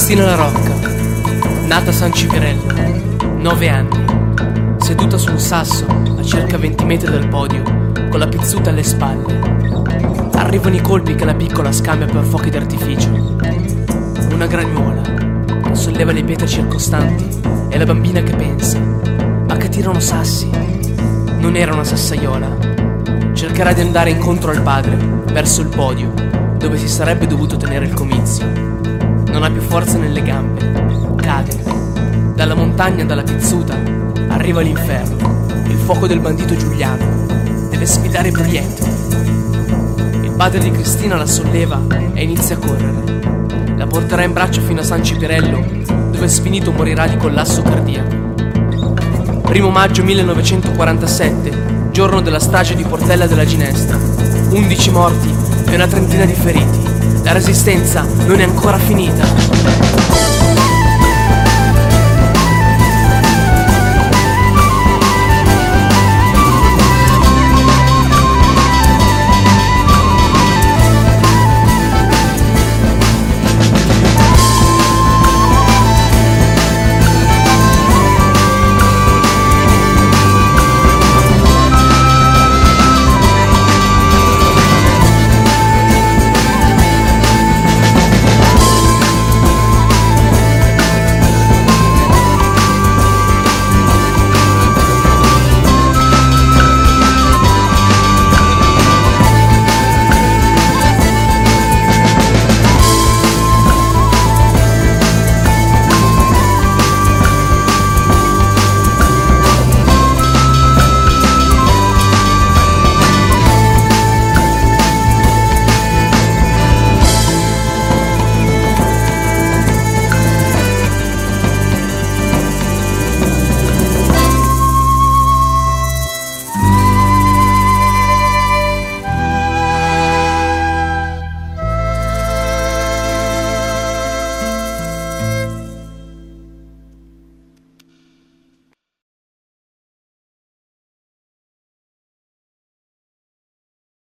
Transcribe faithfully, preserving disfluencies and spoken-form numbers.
Cristina La Rocca, nata a San Cipriello, nove anni, seduta su un sasso a circa venti metri dal podio, con la pizzuta alle spalle. Arrivano i colpi che la piccola scambia per fuochi d'artificio. Una gragnuola che solleva le pietre circostanti e la bambina che pensa: ma che tirano sassi? Non era una sassaiola. Cercherà di andare incontro al padre, verso il podio, dove si sarebbe dovuto tenere il comizio. Non ha più forza nelle gambe, cade. Dalla montagna, dalla pizzuta, arriva l'inferno, il fuoco del bandito Giuliano. Deve sfidare i proiettili. Il padre di Cristina la solleva e inizia a correre. La porterà in braccio fino a San Cipriello, dove sfinito morirà di collasso cardiaco. Primo maggio millenovecentoquarantasette, giorno della strage di Portella della Ginestra. undici morti e una trentina di feriti. La resistenza non è ancora finita.